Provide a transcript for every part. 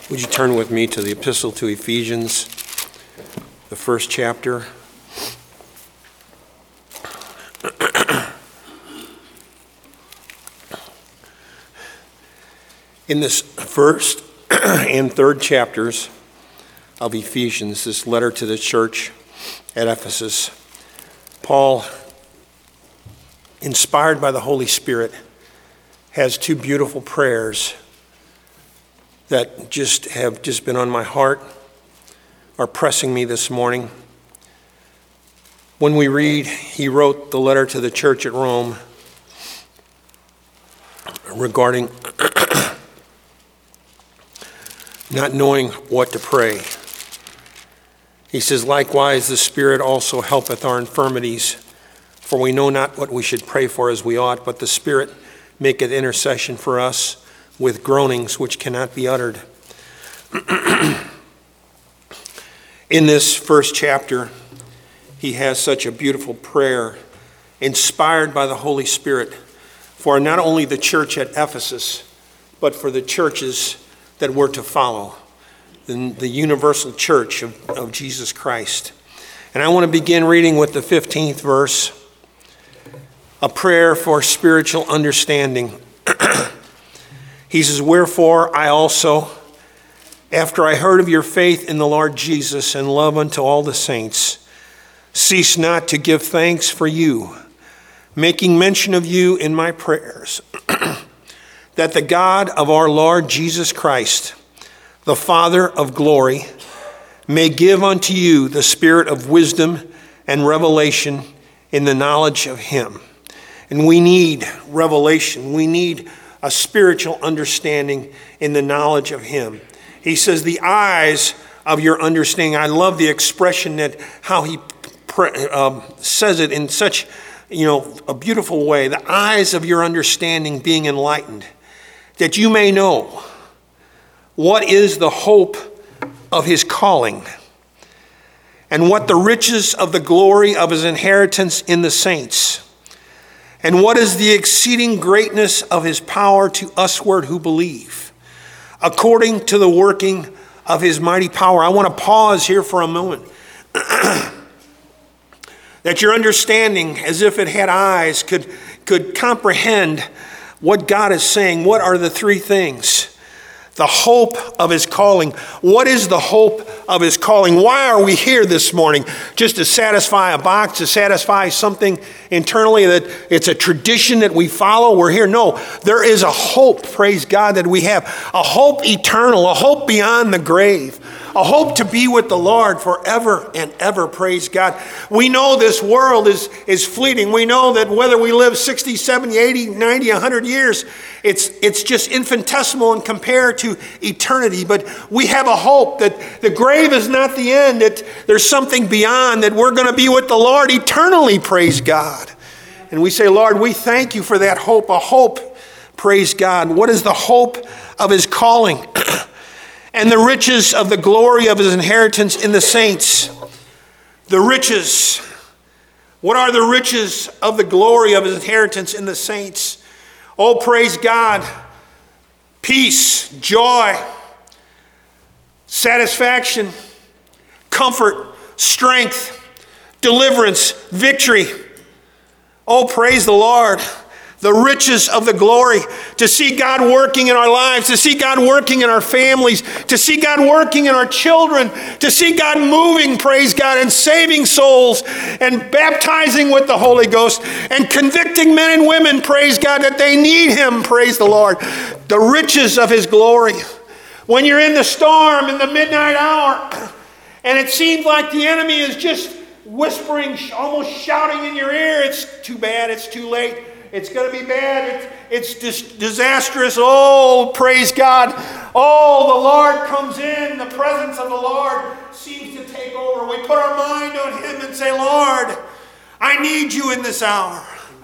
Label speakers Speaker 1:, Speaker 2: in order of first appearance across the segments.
Speaker 1: Would you turn with me to the Epistle to Ephesians, the first chapter? In this first and third chapters of Ephesians, this letter to the church at Ephesus, Paul, inspired by the Holy Spirit, has two beautiful prayers that have been on my heart, are pressing me this morning. When we read, he wrote the letter to the church at Rome regarding not knowing what to pray. He says, likewise, the Spirit also helpeth our infirmities, for we know not what we should pray for as we ought, but the Spirit maketh intercession for us with groanings which cannot be uttered. In this first chapter, he has such a beautiful prayer inspired by the Holy Spirit for not only the church at Ephesus, but for the churches that were to follow, the universal church of Jesus Christ. And I want to begin reading with the 15th verse, a prayer for spiritual understanding. He says, wherefore I also, after I heard of your faith in the Lord Jesus and love unto all the saints, cease not to give thanks for you, making mention of you in my prayers, that the God of our Lord Jesus Christ, the Father of glory, may give unto you the spirit of wisdom and revelation in the knowledge of him. And we need revelation. We need a spiritual understanding in the knowledge of him. He says, the eyes of your understanding. I love the expression that how he says it in such, a beautiful way. The eyes of your understanding being enlightened, that you may know what is the hope of his calling, and what the riches of the glory of his inheritance in the saints, and what is the exceeding greatness of his power to usward who believe, according to the working of his mighty power. I want to pause here for a moment. That your understanding, as if it had eyes, could comprehend what God is saying. What are the three things? The hope of his calling. What is the hope of his calling? Why are we here this morning? Just to satisfy a box, to satisfy something internally that it's a tradition that we follow? We're here. No, there is a hope, praise God, that we have. A hope eternal, a hope beyond the grave. A hope to be with the Lord forever and ever, praise God. We know this world is fleeting. We know that whether we live 60, 70, 80, 90, 100 years, it's just infinitesimal and compared to eternity. But we have a hope that the grave is not the end, that there's something beyond, that we're going to be with the Lord eternally, praise God. And we say, Lord, we thank you for that hope, a hope, praise God. What is the hope of his calling? And the riches of the glory of his inheritance in the saints. The riches. What are the riches of the glory of his inheritance in the saints? Oh, praise God. Peace, joy, satisfaction, comfort, strength, deliverance, victory. Oh, praise the Lord. The riches of the glory, to see God working in our lives, to see God working in our families, to see God working in our children, to see God moving, praise God, and saving souls and baptizing with the Holy Ghost and convicting men and women, praise God, that they need him, praise the Lord. The riches of his glory. When you're in the storm in the midnight hour and it seems like the enemy is just whispering, almost shouting in your ear, it's too bad, it's too late. It's going to be bad. It's disastrous. Oh, praise God. Oh, the Lord comes in. The presence of the Lord seems to take over. We put our mind on him and say, Lord, I need you in this hour.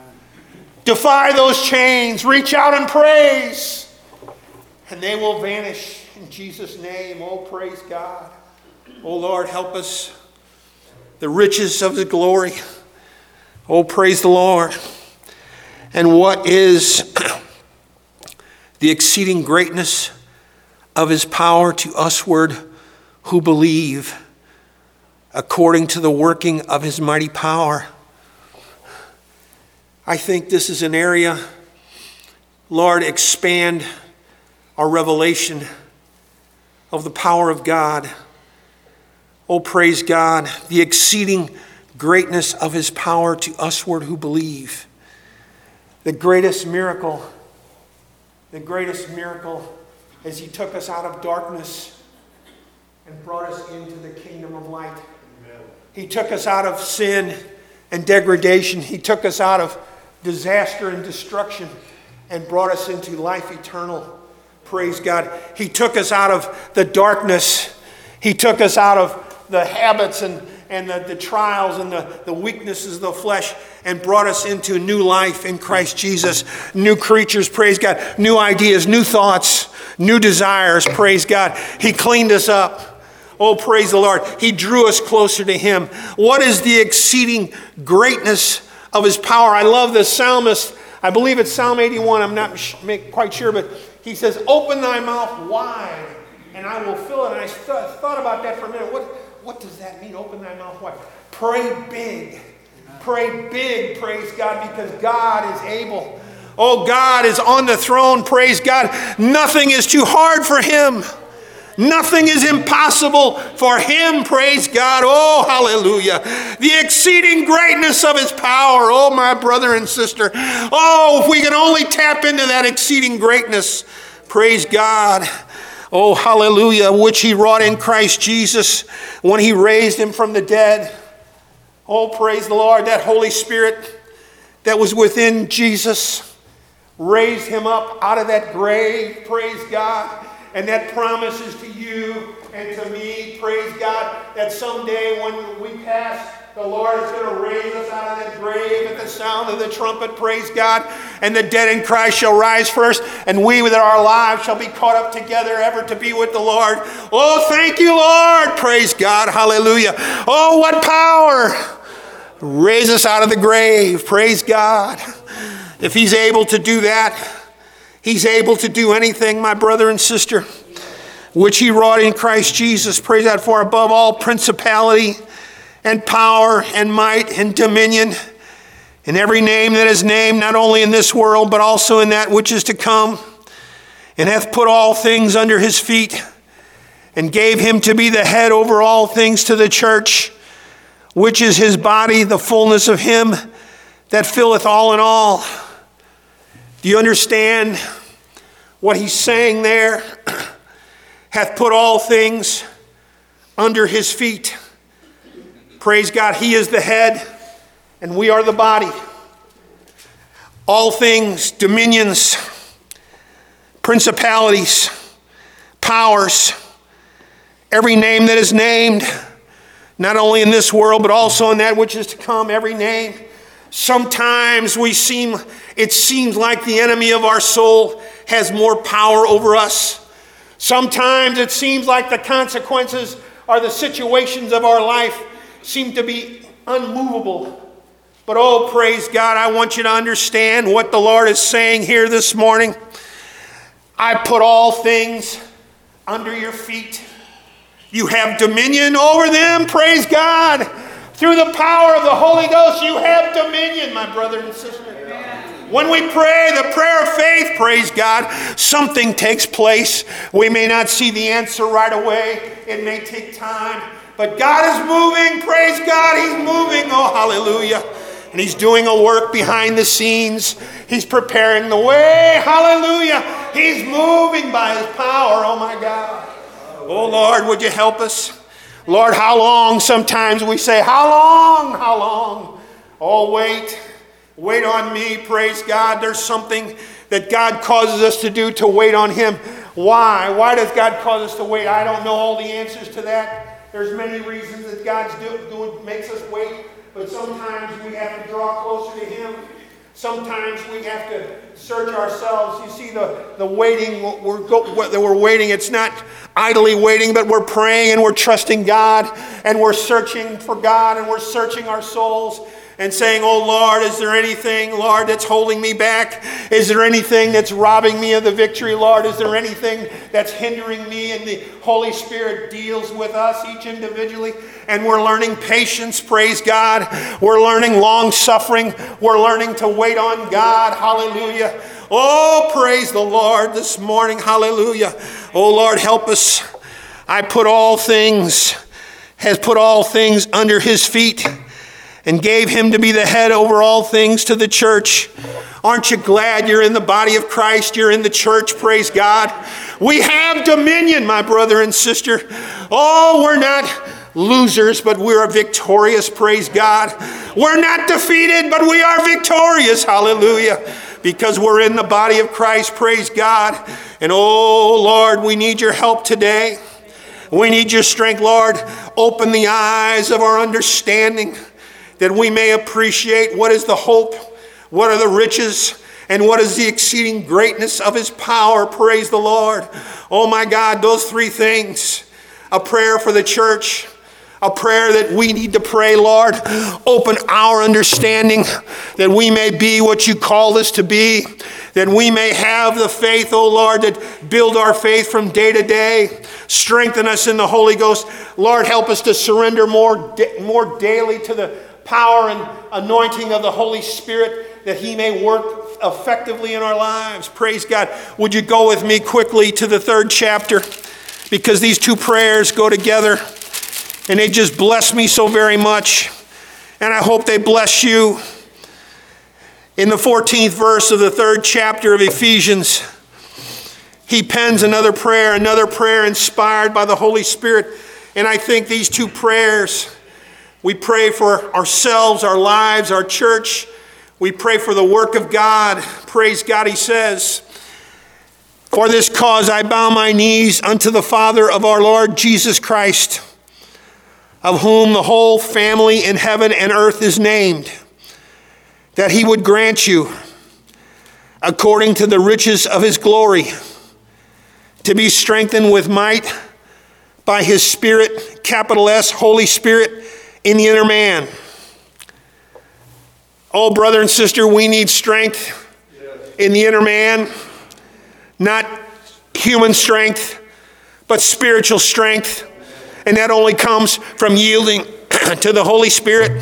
Speaker 1: Defy those chains. Reach out and praise. And they will vanish in Jesus' name. Oh, praise God. Oh, Lord, help us. The riches of his glory. Oh, praise the Lord. And what is the exceeding greatness of his power to usward who believe, according to the working of his mighty power. I think this is an area, Lord, expand our revelation of the power of God. Oh, praise God, the exceeding greatness of his power to usward who believe. The greatest miracle is he took us out of darkness and brought us into the kingdom of light. Amen. He took us out of sin and degradation. He took us out of disaster and destruction and brought us into life eternal. Praise God. He took us out of the darkness. He took us out of the habits and the trials and the weaknesses of the flesh and brought us into new life in Christ Jesus. New creatures, praise God. New ideas, new thoughts, new desires, praise God. He cleaned us up. Oh, praise the Lord. He drew us closer to him. What is the exceeding greatness of his power? I love the psalmist. I believe it's Psalm 81. I'm not quite sure, but he says, open thy mouth wide and I will fill it. And I thought about that for a minute. What does that mean? Open thy mouth wide. Pray big. Pray big, praise God, because God is able. Oh, God is on the throne, praise God. Nothing is too hard for him. Nothing is impossible for him, praise God. Oh, hallelujah. The exceeding greatness of his power. Oh, my brother and sister. Oh, if we can only tap into that exceeding greatness, praise God. Oh, hallelujah, which he wrought in Christ Jesus when he raised him from the dead. Oh, praise the Lord, that Holy Spirit that was within Jesus raised him up out of that grave, praise God. And that promises to you and to me, praise God, that someday when we pass, the Lord is going to raise us out of that grave at the sound of the trumpet, praise God. And the dead in Christ shall rise first, and we with our lives shall be caught up together ever to be with the Lord. Oh, thank you, Lord. Praise God. Hallelujah. Oh, what power. Raise us out of the grave. Praise God. If he's able to do that, he's able to do anything, my brother and sister, which he wrought in Christ Jesus. Praise God. For above all principality and power and might and dominion and every name that is named, not only in this world, but also in that which is to come, and hath put all things under his feet, and gave him to be the head over all things to the church, which is his body, the fullness of him that filleth all in all. Do you understand what he's saying there? Hath put all things under his feet. Praise God, he is the head and we are the body. All things, dominions, principalities, powers, every name that is named, not only in this world, but also in that which is to come, every name. Sometimes it seems like the enemy of our soul has more power over us. Sometimes it seems like the consequences or the situations of our life seem to be unmovable. But oh, praise God, I want you to understand what the Lord is saying here this morning. I put all things under your feet. You have dominion over them, praise God. Through the power of the Holy Ghost, you have dominion, my brother and sister. When we pray the prayer of faith, praise God, something takes place. We may not see the answer right away. It may take time. But God is moving, praise God, he's moving, oh hallelujah. And he's doing a work behind the scenes. He's preparing the way, hallelujah. He's moving by his power, oh my God. Oh Lord, would you help us? Lord, how long? Sometimes we say, how long? How long? Oh, wait on me, praise God. There's something that God causes us to do to wait on him. Why? Why does God cause us to wait? I don't know all the answers to that. There's many reasons that God makes us wait, but sometimes we have to draw closer to him. Sometimes we have to search ourselves. You see, the waiting, we're waiting, it's not idly waiting, but we're praying and we're trusting God and we're searching for God and we're searching our souls. and saying, oh Lord, is there anything, Lord, that's holding me back? Is there anything that's robbing me of the victory, Lord? Is there anything that's hindering me? And the Holy Spirit deals with us each individually. And we're learning patience, praise God. We're learning long suffering. We're learning to wait on God, hallelujah. Oh, praise the Lord this morning, hallelujah. Oh Lord, help us. Has put all things under his feet and gave him to be the head over all things to the church. Aren't you glad you're in the body of Christ? You're in the church, praise God. We have dominion, my brother and sister. Oh, we're not losers, but we are victorious, praise God. We're not defeated, but we are victorious, hallelujah, because we're in the body of Christ, praise God. And oh, Lord, we need your help today. We need your strength, Lord. Open the eyes of our understanding that we may appreciate what is the hope, what are the riches, and what is the exceeding greatness of his power. Praise the Lord. Oh my God, those three things. A prayer for the church, a prayer that we need to pray, Lord. Open our understanding that we may be what you called us to be, that we may have the faith, oh Lord, that build our faith from day to day. Strengthen us in the Holy Ghost. Lord, help us to surrender more daily to the power and anointing of the Holy Spirit, that he may work effectively in our lives. Praise God. Would you go with me quickly to the 3rd chapter? Because these two prayers go together, and they just bless me so very much. And I hope they bless you. In the 14th verse of the 3rd chapter of Ephesians, he pens another prayer inspired by the Holy Spirit. And I think these two prayers, we pray for ourselves, our lives, our church. We pray for the work of God. Praise God, he says, for this cause I bow my knees unto the Father of our Lord Jesus Christ, of whom the whole family in heaven and earth is named, that he would grant you, according to the riches of his glory, to be strengthened with might by his Spirit, capital S, Holy Spirit, in the inner man. Oh, brother and sister, we need strength in the inner man. Not human strength, but spiritual strength. And that only comes from yielding to the Holy Spirit,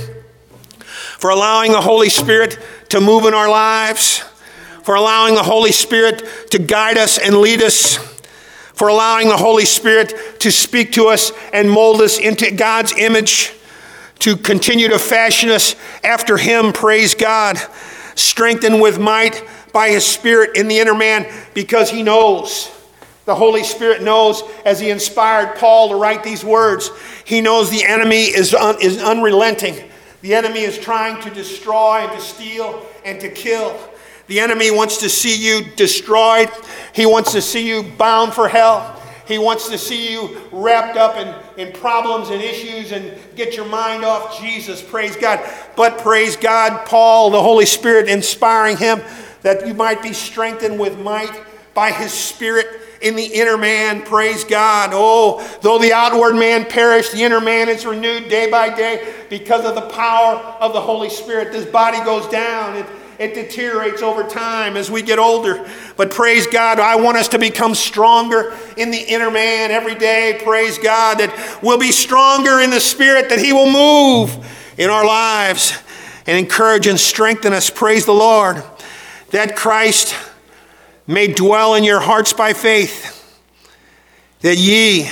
Speaker 1: for allowing the Holy Spirit to move in our lives, for allowing the Holy Spirit to guide us and lead us, for allowing the Holy Spirit to speak to us and mold us into God's image, to continue to fashion us after him, praise God. Strengthened with might by his Spirit in the inner man, because he knows, the Holy Spirit knows, as he inspired Paul to write these words, he knows the enemy is unrelenting. The enemy is trying to destroy and to steal and to kill. The enemy wants to see you destroyed. He wants to see you bound for hell. He wants to see you wrapped up in problems and issues and get your mind off Jesus, praise God. But praise God, Paul, the Holy Spirit, inspiring him that you might be strengthened with might by his Spirit in the inner man, praise God. Oh, though the outward man perish, the inner man is renewed day by day because of the power of the Holy Spirit. This body goes down. It deteriorates over time as we get older. But praise God, I want us to become stronger in the inner man every day. Praise God, that we'll be stronger in the Spirit, that he will move in our lives and encourage and strengthen us. Praise the Lord. That Christ may dwell in your hearts by faith, that ye,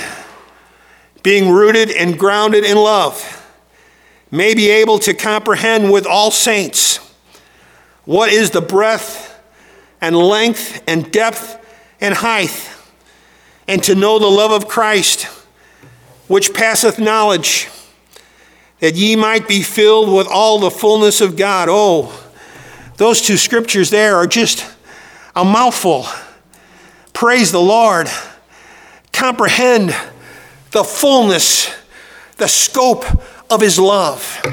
Speaker 1: being rooted and grounded in love, may be able to comprehend with all saints what is the breadth and length and depth and height, and to know the love of Christ, which passeth knowledge, that ye might be filled with all the fullness of God. Oh, those two scriptures there are just a mouthful. Praise the Lord. Comprehend the fullness, the scope of his love,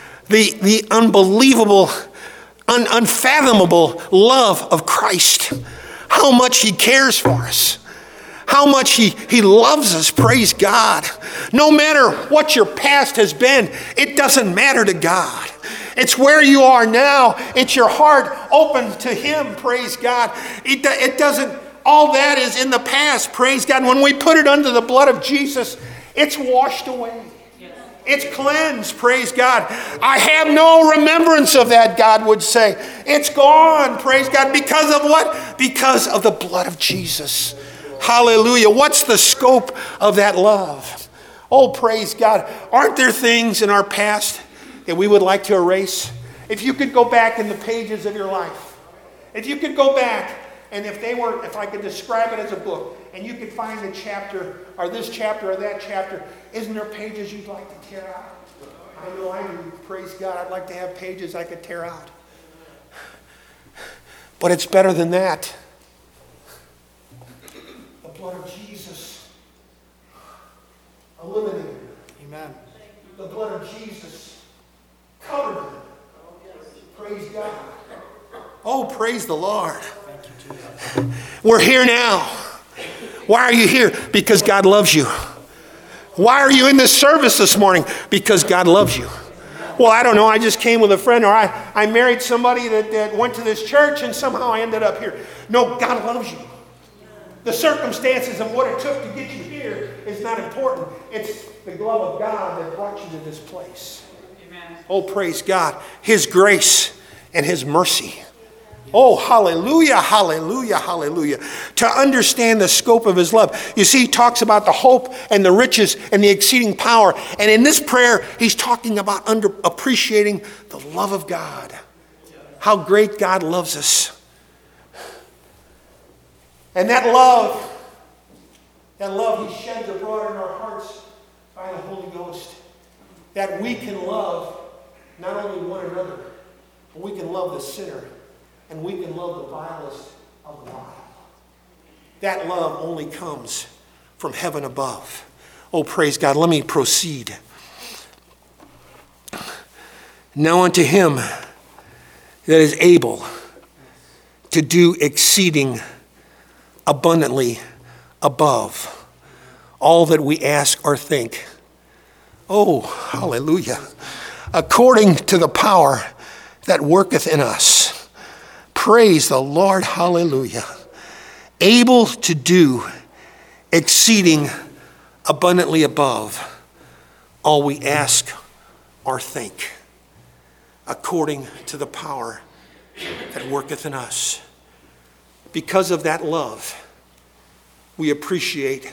Speaker 1: the unbelievable, unfathomable love of Christ. How much he cares for us. How much he loves us, praise God. No matter what your past has been, it doesn't matter to God. It's where you are now. It's your heart open to Him, praise God. It doesn't, all that is in the past, praise God. When we put it under the blood of Jesus, it's washed away. It's cleansed, praise God. I have no remembrance of that, God would say. It's gone, praise God. Because of what? Because of the blood of Jesus. Hallelujah. What's the scope of that love? Oh, praise God. Aren't there things in our past that we would like to erase? If you could go back in the pages of your life, if you could go back, and if I could describe it as a book, and you could find a chapter, or this chapter, or that chapter, isn't there pages you'd like to tear out? I know I do. Praise God. I'd like to have pages I could tear out. But it's better than that. The blood of Jesus eliminated it. Amen. The blood of Jesus covered it. Praise God. Oh, praise the Lord. We're here now. Why are you here? Because God loves you. Why are you in this service this morning? Because God loves you. Well, I don't know. I just came with a friend, or I married somebody that went to this church, and somehow I ended up here. No, God loves you. The circumstances of what it took to get you here is not important. It's the love of God that brought you to this place. Amen. Oh, praise God. His grace and His mercy. Oh, hallelujah, hallelujah, hallelujah. To understand the scope of His love. You see, He talks about the hope and the riches and the exceeding power. And in this prayer, He's talking about appreciating the love of God. How great God loves us. And that love He sheds abroad in our hearts by the Holy Ghost. That we can love not only one another, but we can love the sinner. And we can love the vilest of the vile. That love only comes from heaven above. Oh, praise God. Let me proceed. Now unto Him that is able to do exceeding abundantly above all that we ask or think. Oh, hallelujah. According to the power that worketh in us. Praise the Lord, hallelujah. Able to do exceeding abundantly above all we ask or think, according to the power that worketh in us. Because of that love, we appreciate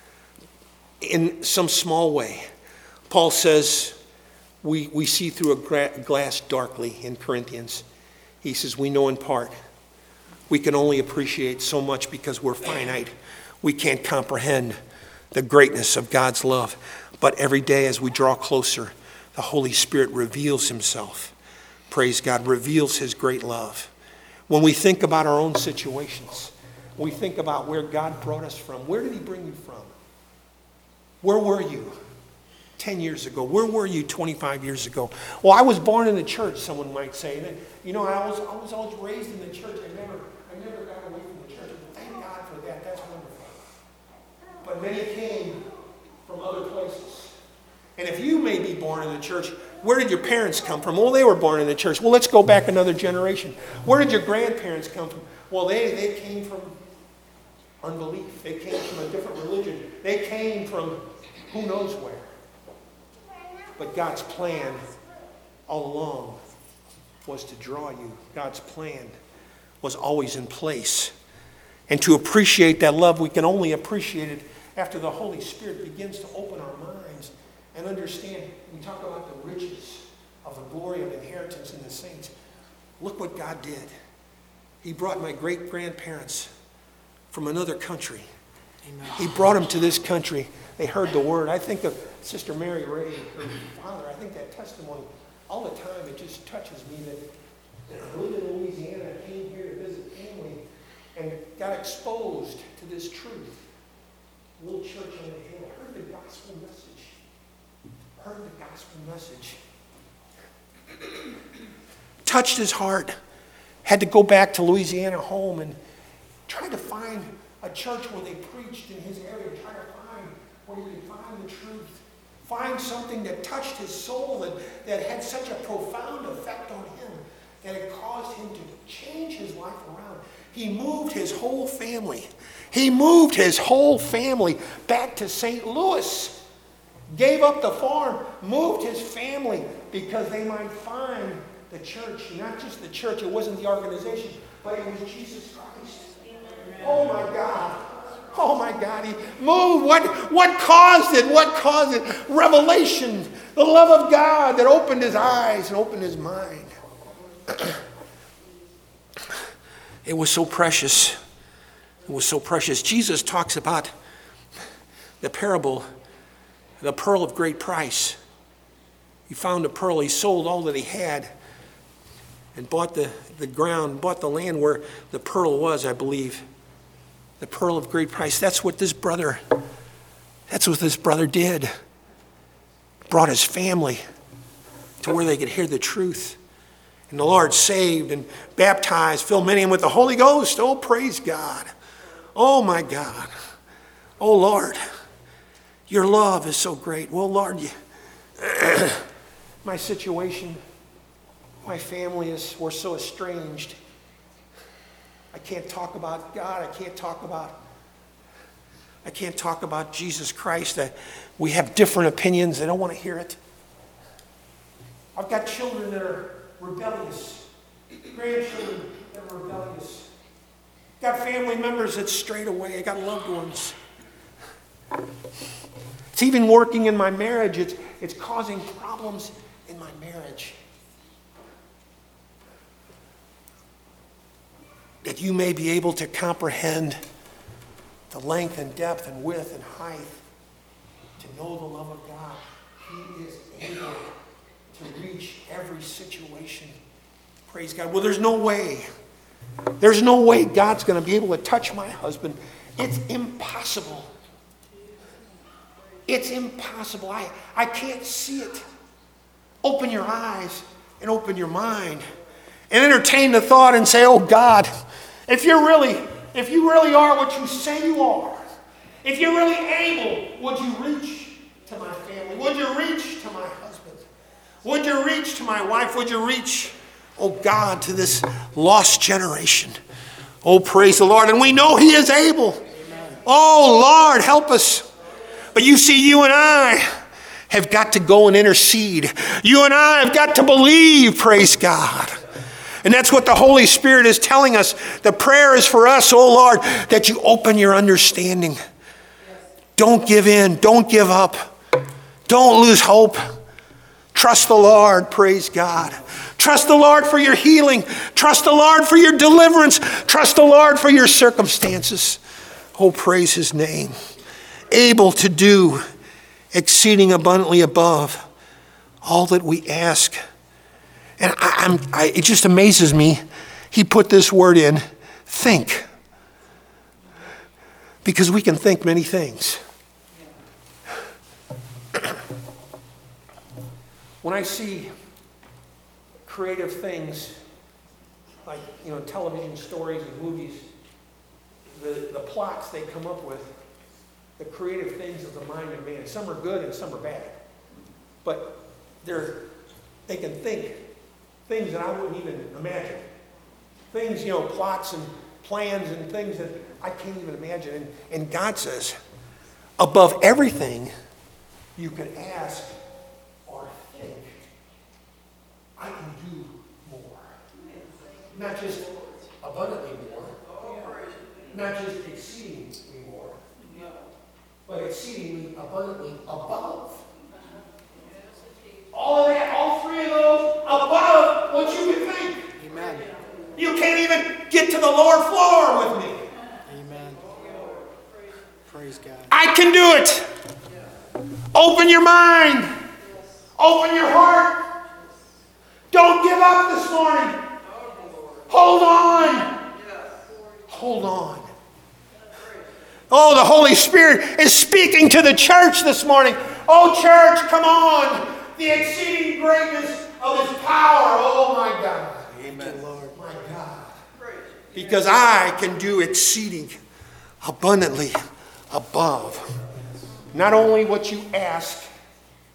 Speaker 1: in some small way. Paul says we see through a glass darkly in Corinthians. He says, we know in part. We can only appreciate so much because we're finite. We can't comprehend the greatness of God's love. But every day as we draw closer, the Holy Spirit reveals Himself. Praise God, reveals His great love. When we think about our own situations, we think about where God brought us from. Where did He bring you from? Where were you 10 years ago? Where were you 25 years ago? Well, I was born in the church, someone might say. You know, I was always raised in the church. I never got away from the church. Thank God for that. That's wonderful. But many came from other places. And if you may be born in the church, where did your parents come from? Well, they were born in the church. Well, let's go back another generation. Where did your grandparents come from? Well, they came from unbelief. They came from a different religion. They came from who knows where. But God's plan all along was to draw you. God's plan was always in place. And to appreciate that love, we can only appreciate it after the Holy Spirit begins to open our minds and understand. We talk about the riches of the glory of inheritance in the saints. Look what God did. He brought my great-grandparents from another country. Amen. He brought them to this country. They heard the word. I think of Sister Mary Ray, her father. I think that testimony, all the time, it just touches me that I lived in Louisiana, came here to visit family, and got exposed to this truth. A little church on the hill. Heard the gospel message. Heard the gospel message. Touched his heart. Had to go back to Louisiana home and try to find a church where they preached in his area. Try to find where you could find the truth. find something that touched his soul, that had such a profound effect on him, that it caused him to change his life around. He moved his whole family. He moved his whole family back to St. Louis. Gave up the farm, moved his family because they might find the church. Not just the church, it wasn't the organization, but it was Jesus Christ. Oh my God. Oh my God, he moved. What caused it? What caused it? Revelation, the love of God that opened his eyes and opened his mind. It was so precious. It was so precious. Jesus talks about the parable, the pearl of great price. He found a pearl. He sold all that he had and bought the ground, bought the land where the pearl was, I believe. The pearl of great price. That's what this brother did. Brought his family to where they could hear the truth. And the Lord saved and baptized, filled many with the Holy Ghost. Oh, praise God. Oh, my God. Oh, Lord. Your love is so great. Well, Lord, my situation, my family we're so estranged. I can't talk about God. I can't talk about Jesus Christ. We have different opinions. They don't want to hear it. I've got children that are rebellious, grandchildren that are rebellious. Got family members that strayed away. I got loved ones. It's even working in my marriage. It's causing problems in my marriage. That you may be able to comprehend the length and depth and width and height, to know the love of God. He is able to reach every situation. Praise God. Well, there's no way. There's no way God's going to be able to touch my husband. It's impossible. It's impossible. I can't see it. Open your eyes and open your mind and entertain the thought and say, oh God, if you really are what you say you are, if you're really able, would you reach to my family? Would you reach to my husband? Would you reach to my wife? Would you reach, oh God, to this lost generation? Oh, praise the Lord. And we know He is able. Amen. Oh, Lord, help us. But you see, you and I have got to go and intercede. You and I have got to believe, praise God. And that's what the Holy Spirit is telling us. The prayer is for us, oh Lord, that you open your understanding. Don't give in. Don't give up. Don't lose hope. Trust the Lord, praise God. Trust the Lord for your healing. Trust the Lord for your deliverance. Trust the Lord for your circumstances. Oh, praise His name. Able to do exceeding abundantly above all that we ask. And it just amazes me. He put this word in, think. Because we can think many things. When I see creative things like, television stories and movies, the plots they come up with, the creative things of the mind of man, some are good and some are bad. But they can think things that I wouldn't even imagine. Things, plots and plans and things that I can't even imagine. And God says, above everything you can ask or think, I can do more. Not just abundantly more, not just exceedingly more, but exceedingly abundantly above. All of that, all three of those, above what you can think. Amen. You can't even get to the lower floor with me.
Speaker 2: Amen. Praise God.
Speaker 1: I can do it. Open your mind. Open your heart. Don't give up this morning. Hold on. Hold on. Oh, the Holy Spirit is speaking to the church this morning. Oh, church, come on. The exceeding greatness of His power. Oh, my God. Amen. Lord, my God. Because I can do exceeding abundantly above. Not only what you ask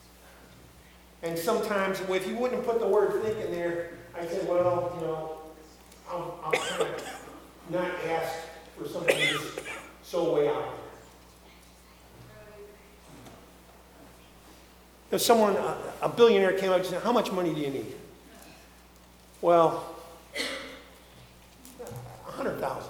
Speaker 1: And sometimes, if you wouldn't put the word think in there, I said, well, I'll kind of not ask for something that's so way out there. If someone, a billionaire came up and said, how much money do you need? Well, 100,000.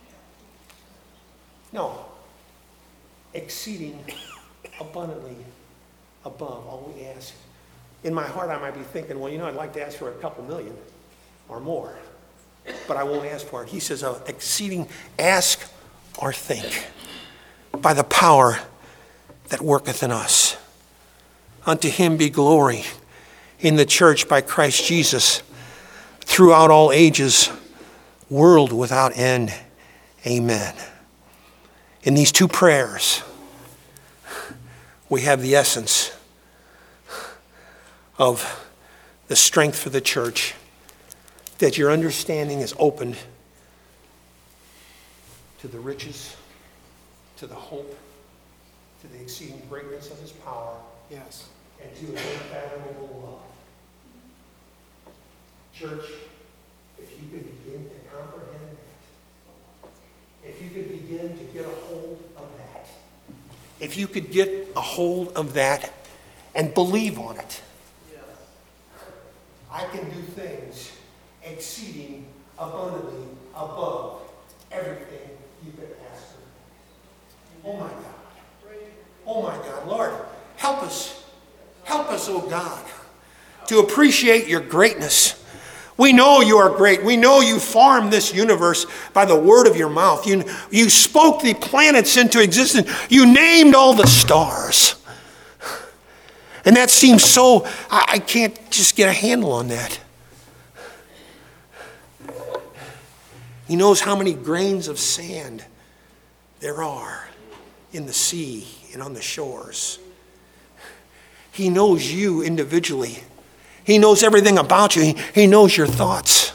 Speaker 1: No. Exceeding abundantly above all we ask. In my heart, I might be thinking, well, I'd like to ask for a couple million or more, but I won't ask for it. He says, exceeding, ask or think by the power that worketh in us. Unto him be glory in the church by Christ Jesus throughout all ages, world without end. Amen. In these two prayers, we have the essence of the strength for the church, that your understanding is opened to the riches, to the hope, to the exceeding greatness of his power,
Speaker 2: Yes.
Speaker 1: and to his unfathomable love. Church, if you could begin to comprehend that, if you could begin to get a hold of that, if you could get a hold of that and believe on it, I can do things exceeding abundantly above everything you could ask for. Oh my God. Oh my God. Lord, help us. Help us, oh God, to appreciate your greatness. We know you are great. We know you formed this universe by the word of your mouth. You spoke the planets into existence. You named all the stars. And that seems so, I can't just get a handle on that. He knows how many grains of sand there are in the sea and on the shores. He knows you individually. He knows everything about you. He knows your thoughts.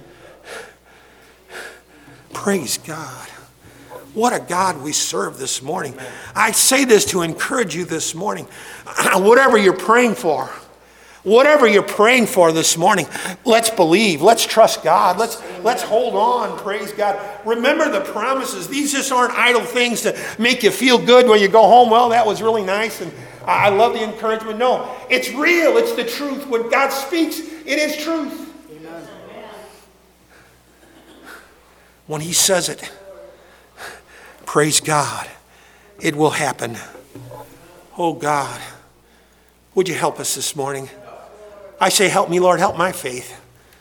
Speaker 1: Praise God. What a God we serve this morning. I say this to encourage you this morning. Whatever you're praying for this morning, let's believe. Let's trust God. Let's hold on. Praise God. Remember the promises. These just aren't idle things to make you feel good when you go home. Well, that was really nice, and I love the encouragement. No, it's real. It's the truth. When God speaks, it is truth. Amen. When he says it, praise God, it will happen. Oh God, would you help us this morning? I say, help me, Lord, help my faith.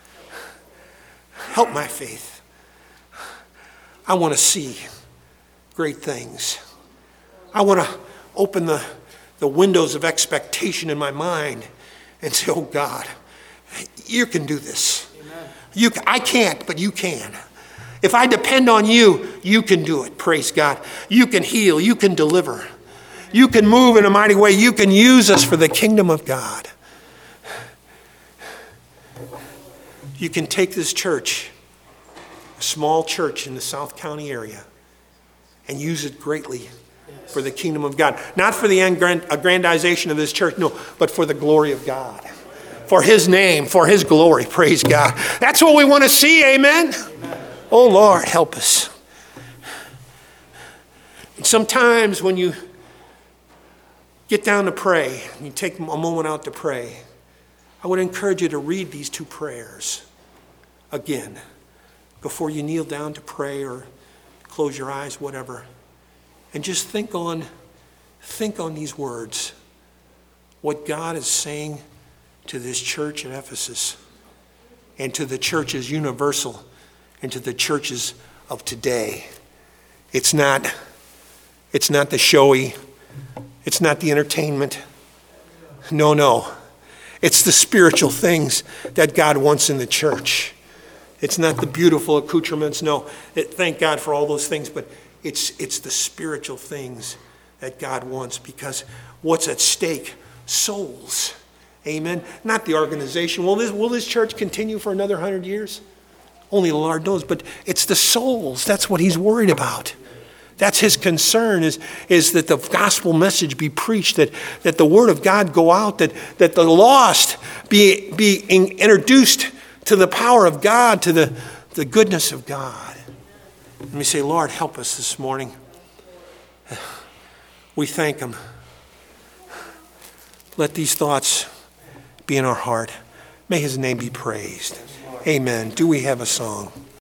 Speaker 1: Help my faith. I want to see great things. I want to open the windows of expectation in my mind and say, oh God, you can do this. I can't, but you can. If I depend on you, you can do it. Praise God. You can heal. You can deliver. You can move in a mighty way. You can use us for the kingdom of God. You can take this church, a small church in the South County area, and use it greatly for the kingdom of God. Not for the aggrandization of this church, no, but for the glory of God. For his name, for his glory. Praise God. That's what we want to see. Amen? Oh, Lord, help us. And sometimes when you get down to pray, and you take a moment out to pray, I would encourage you to read these two prayers again before you kneel down to pray or close your eyes, whatever. And just think on these words, what God is saying to this church at Ephesus and to the churches universal and to the churches of today. It's not the showy, it's not the entertainment. No. It's the spiritual things that God wants in the church. It's not the beautiful accoutrements. No, thank God for all those things, but it's the spiritual things that God wants, because what's at stake? Souls. Amen. Not the organization. Will this church continue for another 100 years? Only the Lord knows, but it's the souls. That's what he's worried about. That's his concern, is that the gospel message be preached, that the word of God go out, that the lost be introduced to the power of God, to the goodness of God. Let me say, Lord, help us this morning. We thank him. Let these thoughts be in our heart. May his name be praised. Amen. Do we have a song?